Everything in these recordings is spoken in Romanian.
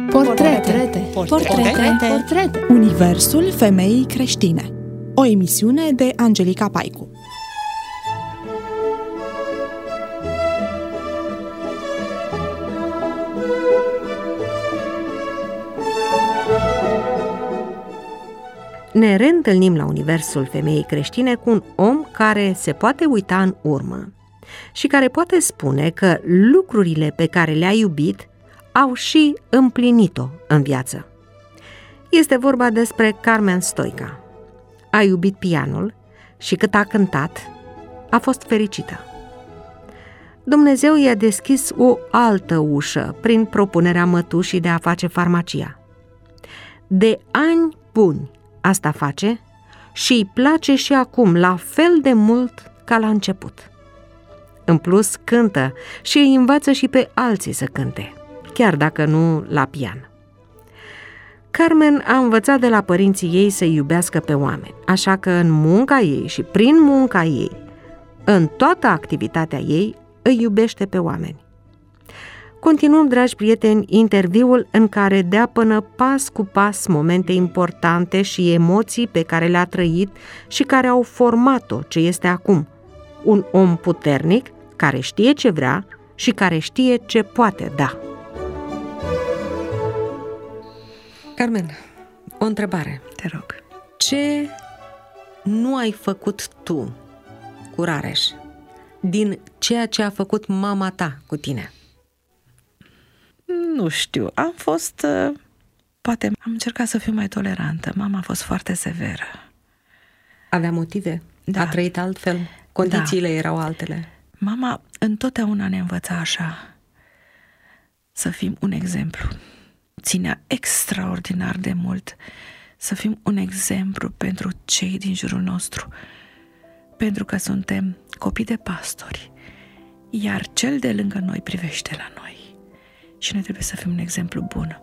Portrete. Universul femeii creștine. O emisiune de Angelica Paicu. Ne reîntâlnim la Universul femeii creștine cu un om care se poate uita în urmă și care poate spune că lucrurile pe care le-a iubit au și împlinit-o în viață. Este vorba despre Carmen Stoica. A iubit pianul și cât a cântat, a fost fericită. Dumnezeu i-a deschis o altă ușă prin propunerea mătușii de a face farmacia. De ani buni asta face și îi place și acum la fel de mult ca la început. În plus, cântă și îi învață și pe alții să cânte, chiar dacă nu la pian. Carmen a învățat de la părinții ei să iubească pe oameni, așa că în munca ei și prin munca ei, în toată activitatea ei, îi iubește pe oameni. Continuăm, dragi prieteni, interviul în care deapănă pas cu pas momente importante și emoții pe care le-a trăit și care au format-o ce este acum. Un om puternic care știe ce vrea și care știe ce poate da. Carmen, o întrebare. Te rog. Ce nu ai făcut tu cu Rareș din ceea ce a făcut mama ta cu tine? Nu știu, poate am încercat să fiu mai tolerantă. Mama a fost foarte severă. Avea motive? Da. A trăit altfel? Condițiile erau altele? Mama întotdeauna ne învăța așa, să fim un exemplu. Ținea extraordinar de mult să fim un exemplu pentru cei din jurul nostru, pentru că suntem copii de pastori, iar cel de lângă noi privește la noi și noi trebuie să fim un exemplu bun.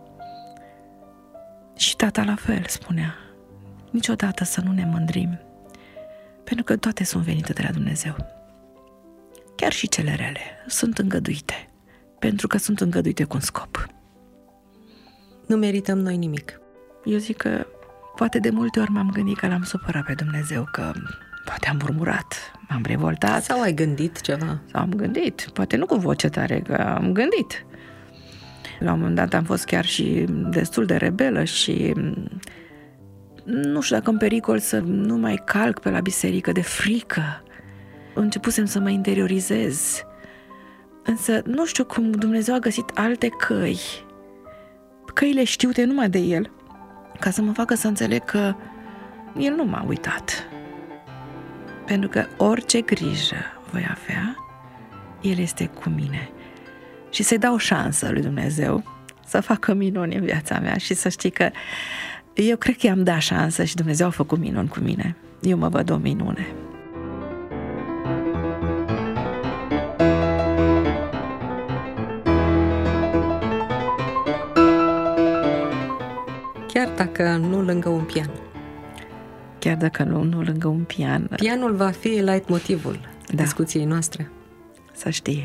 Și tata la fel spunea, niciodată să nu ne mândrim, pentru că toate sunt venite de la Dumnezeu. Chiar și cele rele sunt îngăduite, pentru că sunt îngăduite cu un scop. Nu merităm noi nimic. Eu zic că poate de multe ori m-am gândit că l-am supărat pe Dumnezeu, că poate am murmurat, m-am revoltat. Sau ai gândit ceva? Sau am gândit, poate nu cu voce tare, că am gândit. La un moment dat am fost chiar și destul de rebelă și nu știu dacă în pericol să nu mai calc pe la biserică de frică. Începusem să mă interiorizez. Însă nu știu cum Dumnezeu a găsit alte căi, căile știute numai de El, ca să mă facă să înțeleg că El nu m-a uitat. Pentru că orice grijă voi avea, El este cu mine. Și să-i dau șansă lui Dumnezeu să facă minuni în viața mea și să știi că eu cred că i-am dat șansă și Dumnezeu a făcut minuni cu mine. Eu mă văd o minune. Chiar dacă nu lângă un pian. Chiar dacă nu lângă un pian. Pianul va fi leitmotivul discuției noastre. Să știi.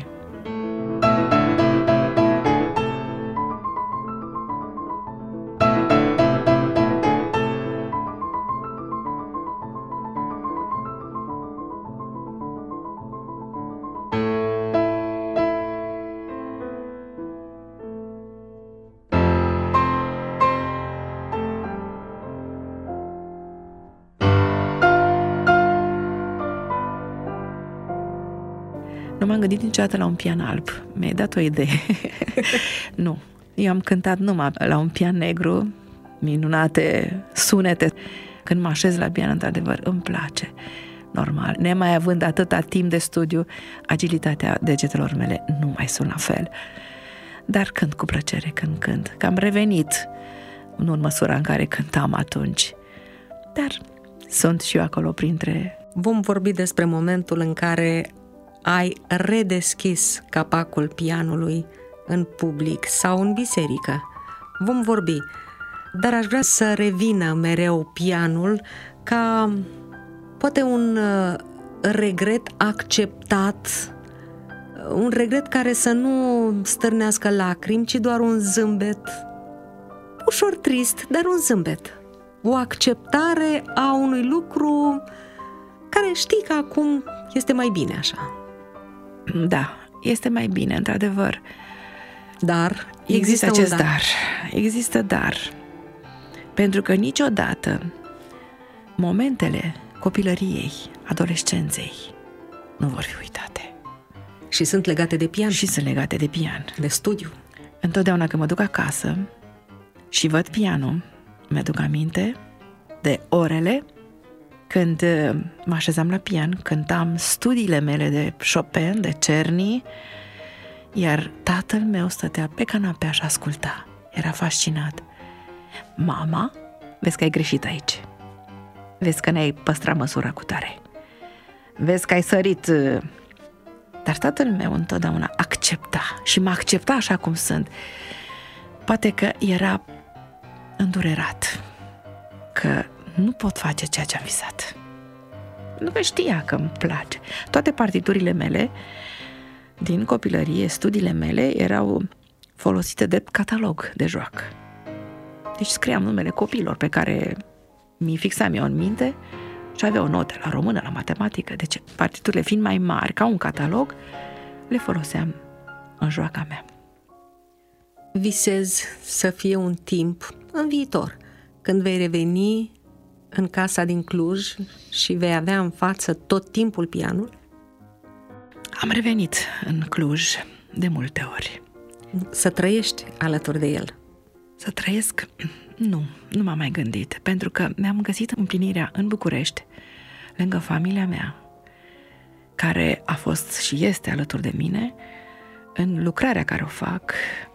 Nu m-am gândit niciodată la un pian alb. Mi-ai dat o idee. Nu. Eu am cântat numai la un pian negru, minunate sunete. Când mă așez la pian, într-adevăr, îmi place. Normal. Nemai având atâta timp de studiu, agilitatea degetelor mele nu mai sunt la fel. Dar cânt cu plăcere când cânt. Că am revenit, nu în măsura în care cântam atunci. Dar sunt și eu acolo printre... Vom vorbi despre momentul în care ai redeschis capacul pianului în public sau în biserică. Vom vorbi, dar aș vrea să revină mereu pianul ca poate un regret acceptat, un regret care să nu stârnească lacrimi, ci doar un zâmbet ușor trist, dar un zâmbet. O acceptare a unui lucru care știi că acum este mai bine așa. Da, este mai bine, într-adevăr. Dar Există acest dar. Există dar. Pentru că niciodată momentele copilăriei, adolescenței nu vor fi uitate. Și sunt legate de pian. Și sunt legate de pian. De studiu. Întotdeauna când mă duc acasă și văd pianul, mi-aduc aminte de orele când mă așezam la pian, cântam studiile mele de Chopin, de Czerny, iar tatăl meu stătea pe canapea și asculta. Era fascinat. Mama, vezi că ai greșit aici. Vezi că ne-ai păstrat măsura cu tare. Vezi că ai sărit. Dar tatăl meu întotdeauna accepta și mă accepta așa cum sunt. Poate că era îndurerat că nu pot face ceea ce am visat. Nu că știa că îmi place. Toate partiturile mele din copilărie, studiile mele erau folosite de catalog de joacă. Deci scriam numele copiilor pe care mi fixam eu în minte și aveau note la română, la matematică. Deci partiturile fiind mai mari ca un catalog, le foloseam în joaca mea. Visez să fie un timp în viitor, când vei reveni în casa din Cluj și vei avea în față tot timpul pianul? Am revenit în Cluj de multe ori. Să trăiești alături de el? Să trăiesc? Nu m-am mai gândit, pentru că mi-am găsit împlinirea în București, lângă familia mea, care a fost și este alături de mine în lucrarea care o fac.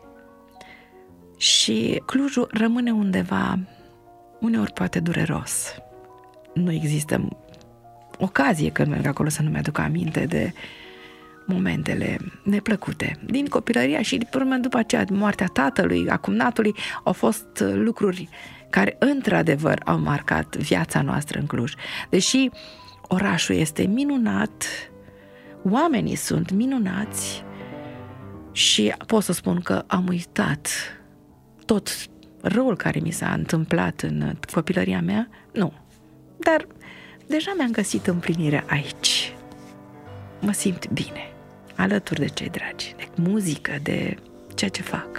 Și Clujul rămâne undeva, uneori poate dureros. Nu există ocazie când merg acolo să nu mi-aduc aminte de momentele neplăcute din copilăria și după aceea moartea tatălui, a cumnatului. Au fost lucruri care într-adevăr au marcat viața noastră în Cluj. Deși orașul este minunat, oamenii sunt minunați și pot să spun că am uitat tot răul care mi s-a întâmplat în copilăria mea, nu. Dar deja mi-am găsit împlinirea aici. Mă simt bine, alături de cei dragi, de muzică, de ceea ce fac.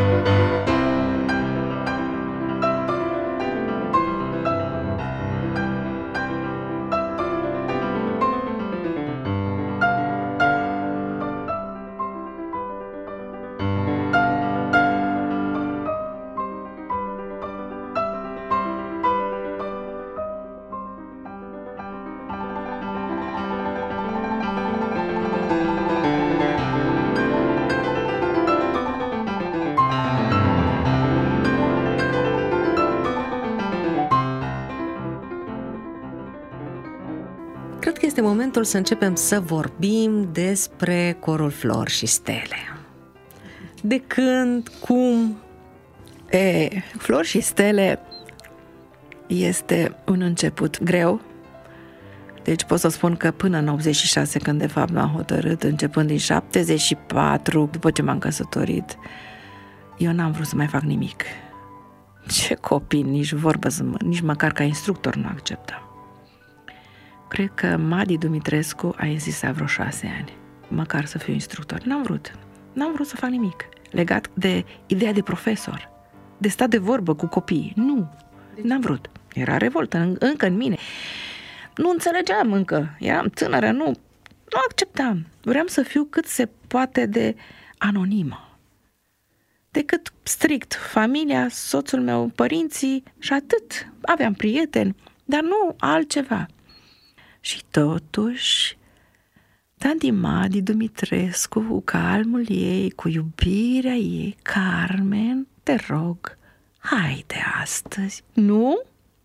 Cred că este momentul să începem să vorbim despre Corul Flori și Stele. De când, cum? Flori și Stele este un început greu. Deci pot să spun că până în 86, când de fapt m-am hotărât, începând din 74, după ce m-am căsătorit, eu n-am vrut să mai fac nimic. Ce copii, nici vorbă, nici măcar ca instructor nu acceptam. Cred că Madi Dumitrescu a insistat vreo 6 ani, măcar să fiu instructor. N-am vrut să fac nimic legat de ideea de profesor, de stat de vorbă cu copiii. N-am vrut. Era revoltă încă în mine. Nu înțelegeam încă, eram tânără, nu acceptam. Vreau să fiu cât se poate de anonimă. Decât strict familia, soțul meu, părinții și atât. Aveam prieteni, dar nu altceva. Și totuși, tanti Madi Dumitrescu, cu calmul ei, cu iubirea ei, Carmen, te rog, haide astăzi. Nu,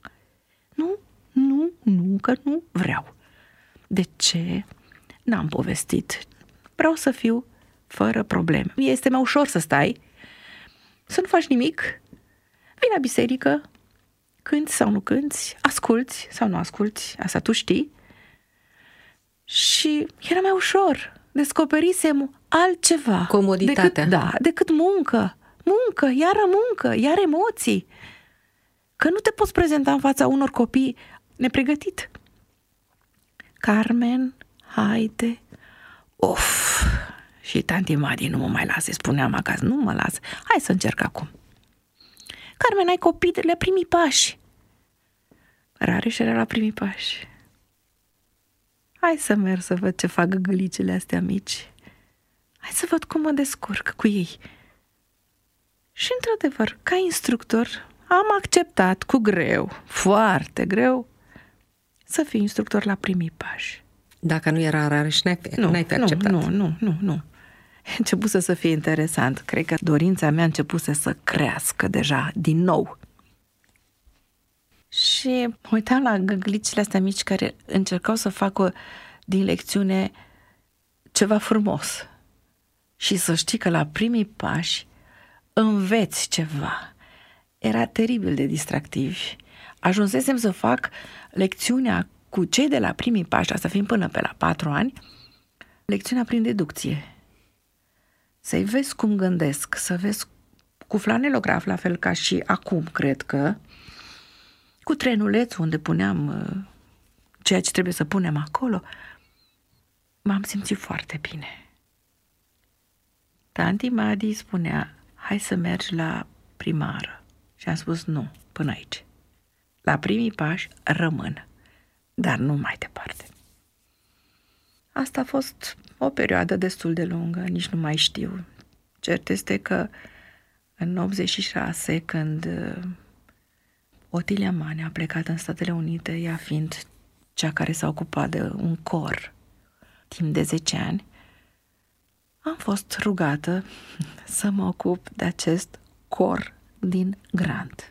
că nu vreau. De ce? N-am povestit. Vreau să fiu fără probleme. Este mai ușor să stai, să nu faci nimic, vii la biserică, cânti sau nu cânti, asculți sau nu asculți, asta tu știi. Și era mai ușor. Descoperisem altceva. Comoditatea. Decât muncă. muncă, iară muncă, iar emoții. Că nu te poți prezenta în fața unor copii nepregătit. Carmen, haide. Of! Și tanti Madi nu mă mai lasă, spuneam acasă, nu mă lasă. Hai să încerc acum. Carmen, ai copii de la primii pași. Rareș era la primii pași. Hai să merg să văd ce fac găgălicele astea mici. Hai să văd cum mă descurc cu ei. Și într-adevăr, ca instructor, am acceptat cu greu, foarte greu, să fiu instructor la primii pași. Dacă nu era Rareș, n-ai fi acceptat. Nu. Începuse să fie interesant. Cred că dorința mea începuse să crească deja, din nou. Și mă uitam la găgălicile astea mici care încercau să facă din lecțiune ceva frumos. Și să știi că la primii pași înveți ceva. Era teribil de distractivi. Ajunsesem să fac lecțiunea cu cei de la primii pași, asta fiind până pe la 4 ani, lecțiunea prin deducție. Să-i vezi cum gândesc, să vezi cu flanelograf, la fel ca și acum, cred că, cu trenulețul unde puneam ceea ce trebuie să punem acolo, m-am simțit foarte bine. Tanti Madi spunea, hai să mergi la primară. Și am spus, nu, până aici. La primii pași rămân, dar nu mai departe. Asta a fost o perioadă destul de lungă, nici nu mai știu. Cert este că în 86, când Otilia Mane a plecat în Statele Unite, ea fiind cea care s-a ocupat de un cor timp de 10 ani, am fost rugată să mă ocup de acest cor din Grant.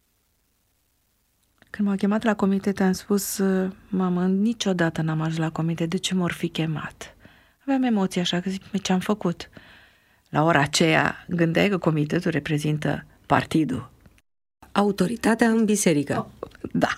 Când m-au chemat la comitet, am spus, mamă, niciodată n-am ajuns la comitet, de ce m-or fi chemat? Aveam emoții așa, că zic, ce-am făcut? La ora aceea gândeai că comitetul reprezintă partidul. Autoritatea în biserică. Da.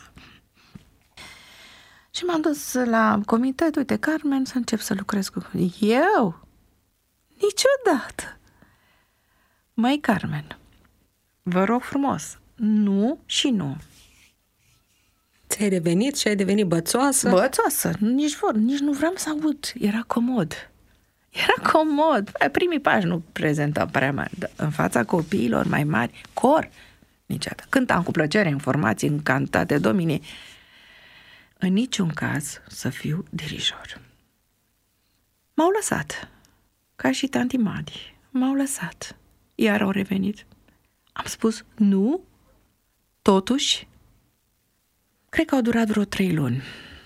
Și m-am dus la comitet, uite, Carmen, să încep să lucrez cu... Eu? Niciodată. Măi, Carmen, vă rog frumos, nu și nu. Ți-ai revenit și ai devenit bățoasă? Bățoasă, nici nu vreau să aud. Era comod. Primii pași nu prezentam prea mari. În fața copiilor mai mari, cor, niciodată. Cântam cu plăcere informații în cantate dominii. În niciun caz să fiu dirijor. M-au lăsat. Ca și tanti Madi. M-au lăsat. Iar au revenit. Am spus, nu, totuși, cred că au durat vreo 3 luni.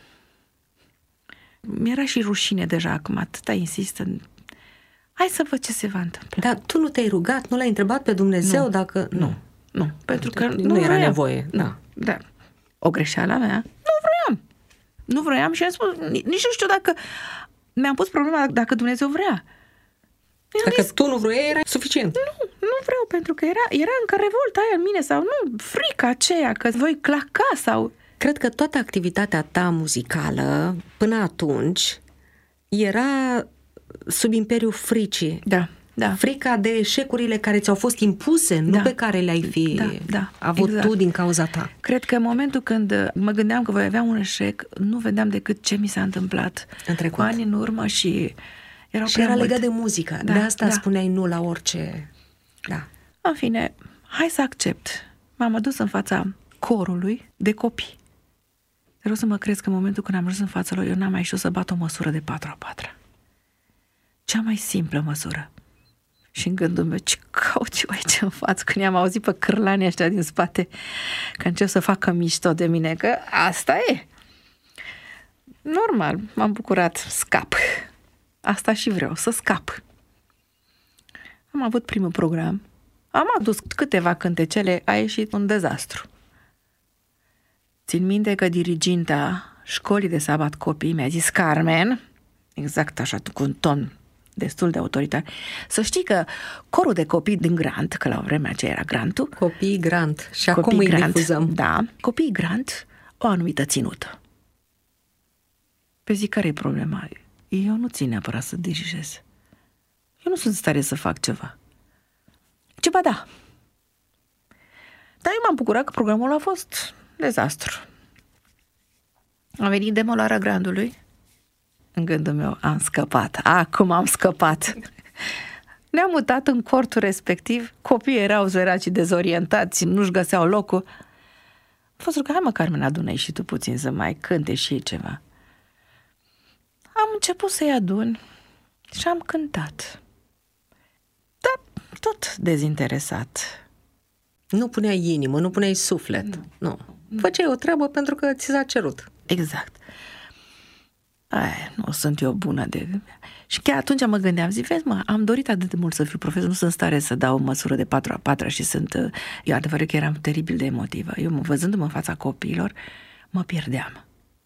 Mi-era și rușine deja acum, atâta insistă. Hai să văd ce se va întâmpla. Dar tu nu te-ai rugat, nu l-ai întrebat pe Dumnezeu nu, dacă... Nu, pentru că nu era nevoie. Da. O greșeală a mea, nu vroiam și am spus, nici nu știu dacă mi-am pus problema dacă Dumnezeu vrea. Dacă tu nu vroiai, era suficient. Nu vreau, pentru că era încă revolta aia în mine sau nu, frica aceea că voi claca sau... Cred că toată activitatea ta muzicală, până atunci, era sub imperiul fricii. Da. Frica de eșecurile care ți-au fost impuse, nu pe care le-ai fi avut exact. Tu din cauza ta. Cred că în momentul când mă gândeam că voi avea un eșec, nu vedeam decât ce mi s-a întâmplat în trecut. Cu ani în urmă și era legat de muzică. De asta spuneai nu la orice... Da. În fine, hai să accept. M-am adus în fața corului de copii. Vreau să mă crezi că în momentul când am ajuns în fața lor, eu n-am mai știut să bat o măsură de 4/4. Cea mai simplă măsură. Și în gândul meu, ce caut eu aici în față, când i-am auzit pe cârlanii ăștia din spate, că încep să facă mișto de mine, că asta e. Normal, m-am bucurat, scap. Asta și vreau, să scap. Am avut primul program, am adus câteva cântecele, a ieșit un dezastru. Țin minte că diriginta școlii de sabat copii mi-a zis, Carmen, exact așa, cu un ton destul de autoritar, să știi că corul de copii din Grant, că la vremea aceea era Grantul. Copiii Grant. Și acum îi difuzăm. Da, copiii Grant o anumită ținută. Pe zic, care e problema? Eu nu țin neapărat să dirijez. Eu nu sunt în stare să fac ceva. Zice, ba da. Dar eu m-am bucurat că programul a fost dezastru. A venit demolarea Grandului. În gândul meu, am scăpat. Acum am scăpat. Ne-am mutat în cortul respectiv. Copiii erau zăraci, dezorientați, nu-și găseau locul. A fost rugă, hai mă, Carmen, adună-i și tu puțin să mai cânte și ei ceva. Am început să-i adun și am cântat. Dar tot dezinteresat. Nu puneai inimă, nu puneai suflet. Nu. Făceai o treabă pentru că ți s-a cerut. Exact. Nu sunt eu bună de... Și chiar atunci mă gândeam, vezi mă, am dorit atât de mult să fiu profesor, nu sunt în stare să dau o măsură de 4/4 și sunt... Eu adevărat că eram teribil de emotivă. Eu, văzându-mă în fața copiilor, mă pierdeam.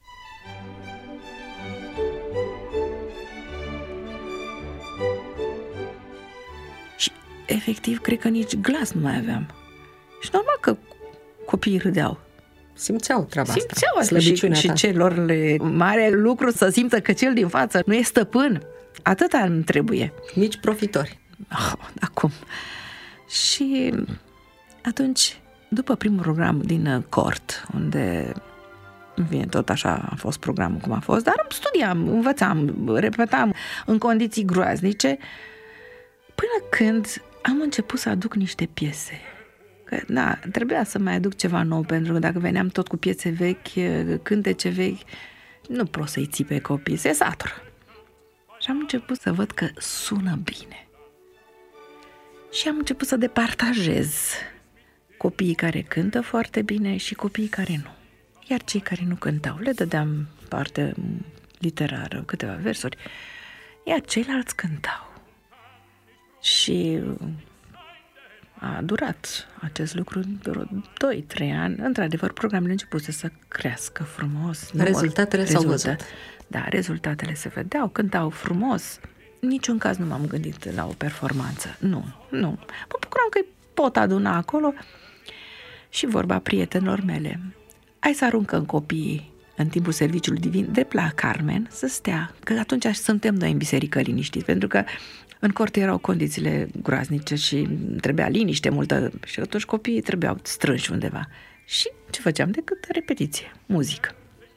Și efectiv, cred că nici glas nu mai aveam. Și normal că copiii râdeau. Simțeau treaba Simțeau asta. Și celor mare lucru să simtă că cel din față nu e stăpân. Atâta îmi trebuie. Nici profitori. Acum. Și atunci, după primul program din cort, unde tot așa a fost programul cum a fost, dar studiam, învățam, repetam în condiții groaznice, până când am început să aduc niște piese. Că, trebuia să mai aduc ceva nou, pentru că dacă veneam tot cu piese vechi, cântece vechi, nu poți să-i ții pe copii, se satură. Și am început să văd că sună bine. Și am început să departajez copiii care cântă foarte bine și copiii care nu. Iar cei care nu cântau, le dădeam parte literară, câteva versuri, iar ceilalți cântau. Și a durat acest lucru vreo 2-3 ani. Într-adevăr, programele începuse să crească frumos. Rezultatele s-au văzut. Da, rezultatele se vedeau, cântau frumos. Niciun caz nu m-am gândit la o performanță. Nu. Mă bucuram că îi pot aduna acolo și vorba prietenilor mele. Hai să aruncăm copiii în timpul serviciului divin de la Carmen să stea, că atunci suntem noi în biserică liniștiți, pentru că în cort erau condițiile groaznice și trebuia liniște multă și atunci copiii trebuiau strânși undeva. Și ce făceam decât repetiție, muzică.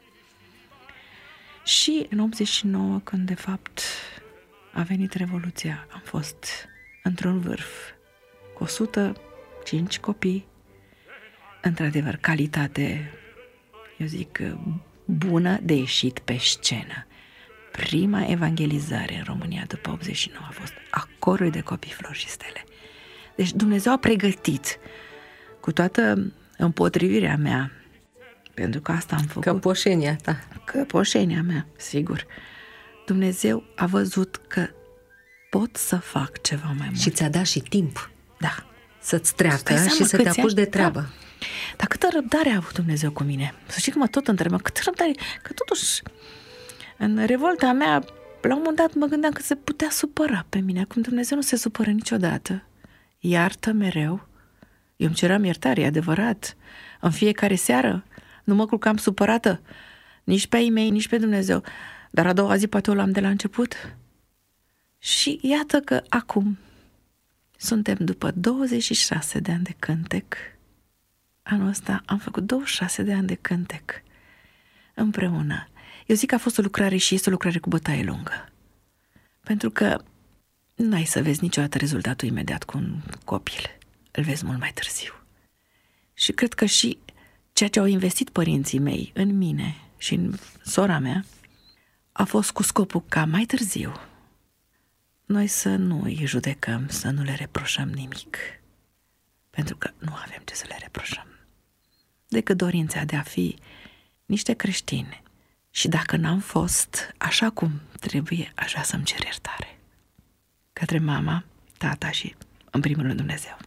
Și în 89, când de fapt a venit Revoluția, am fost într-un vârf cu 105 copii, într-adevăr, calitate, eu zic, bună de ieșit pe scenă. Prima evangelizare în România după 89 a fost a corului de copii Flori și Stele. Deci Dumnezeu a pregătit, cu toată împotrivirea mea, pentru că asta am făcut. Căpoșenia ta. Căpoșenia mea, sigur. Dumnezeu a văzut că pot să fac ceva mai mult. Și ți-a dat și timp. Da. Să-ți treacă și să te apuci de treabă. Da. Dar câtă răbdare a avut Dumnezeu cu mine? Să știi că mă tot întrebam, câtă răbdare? Că totuși, în revolta mea, la un moment dat mă gândeam că se putea supăra pe mine. Acum Dumnezeu nu se supără niciodată. Iartă mereu. Eu îmi ceream iertare, e adevărat. În fiecare seară nu mă culcam supărată. Nici pe ei mei, nici pe Dumnezeu. Dar a doua zi poate o luam de la început. Și iată că acum suntem după 26 de ani de cântec. Anul ăsta am făcut 26 de ani de cântec împreună. Eu zic că a fost o lucrare și este o lucrare cu bătaie lungă. Pentru că n-ai să vezi niciodată rezultatul imediat cu un copil. Îl vezi mult mai târziu. Și cred că și ceea ce au investit părinții mei în mine și în sora mea a fost cu scopul ca mai târziu noi să nu îi judecăm, să nu le reproșăm nimic. Pentru că nu avem ce să le reproșăm. Decât dorința de a fi niște creștini. Și dacă n-am fost așa cum trebuie, aș vrea să-mi cer iertare. Către mama, tata și, în primul rând, Dumnezeu.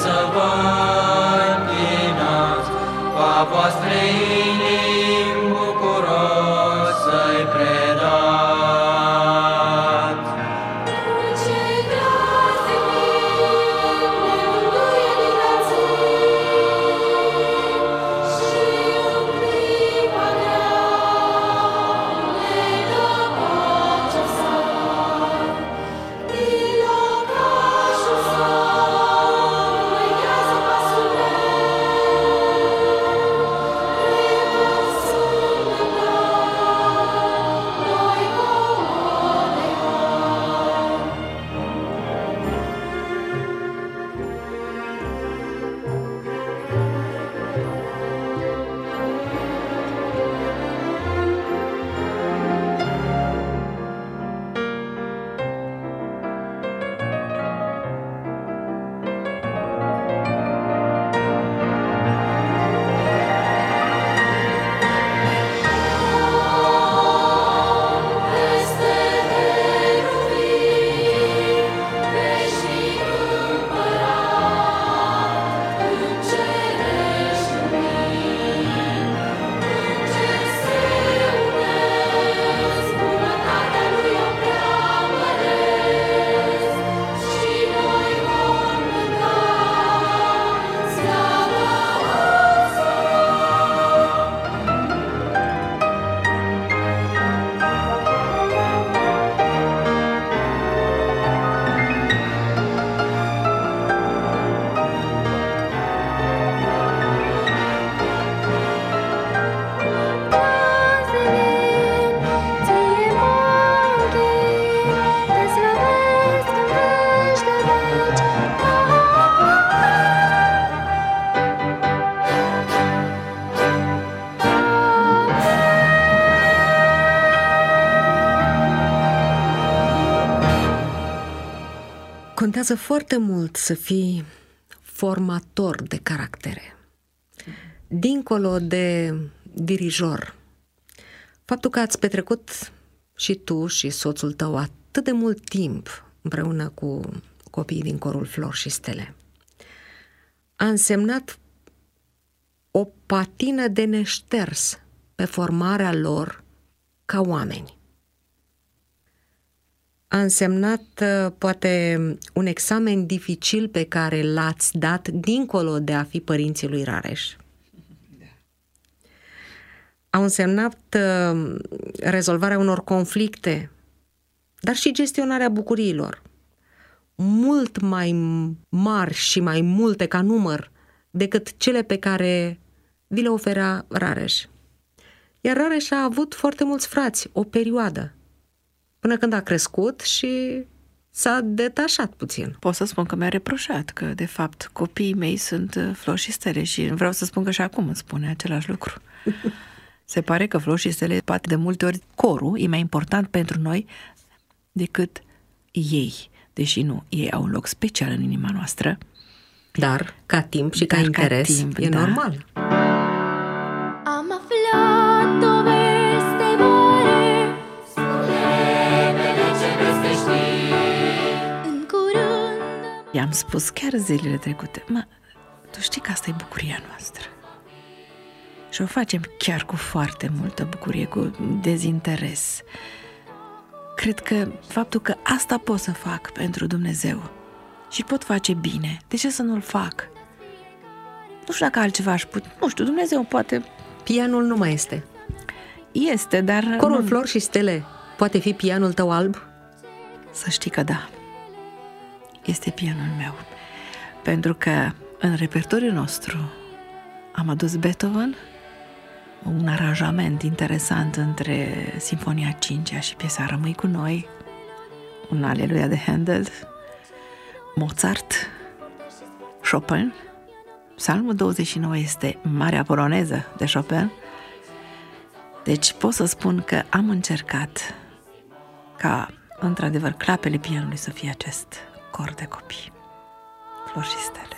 să vă închinați, cu a voastre inimi bucuros să-i predați. Contează foarte mult să fii formator de caractere. Dincolo de dirijor, faptul că ați petrecut și tu și soțul tău atât de mult timp împreună cu copiii din corul Flori și Stele a însemnat o patină de neșters pe formarea lor ca oameni. A însemnat poate un examen dificil pe care l-ați dat dincolo de a fi părinții lui Rareș. Au însemnat rezolvarea unor conflicte, dar și gestionarea bucuriilor, mult mai mari și mai multe ca număr decât cele pe care vi le oferea Rareș. Iar Rareș a avut foarte mulți frați, o perioadă, până când a crescut și s-a detașat puțin. Pot să spun că mi-a reproșat că, de fapt, copiii mei sunt Flori și Stele și vreau să spun că și acum îmi spune același lucru. Se pare că Flori și Stele, poate de multe ori, corul e mai important pentru noi decât ei. Deși nu, ei au un loc special în inima noastră. Dar, ca timp și ca interes, timp, e normal. Am aflat o veste mare, spune-mi ce veste știi. În curând I-am spus chiar zilele trecute, tu știi că asta e bucuria noastră. Și o facem chiar cu foarte multă bucurie, cu dezinteres. Cred că faptul că asta pot să fac pentru Dumnezeu și pot face bine, de ce să nu-l fac? Nu știu dacă altceva aș putea, nu știu, Dumnezeu poate... Pianul nu mai este. Este, dar... Corul Flori și Stele poate fi pianul tău alb? Să știi că da. Este pianul meu. Pentru că în repertoriul nostru am adus Beethoven, un aranjament interesant între Sinfonia 5-a și piesa Rămâi cu noi, un Aleluia de Handel, Mozart, Chopin. Psalmul 29 este Marea Poloneză de Chopin. Deci pot să spun că am încercat ca, într-adevăr, clapele pianului să fie acest cor de copii, Flori și Stele.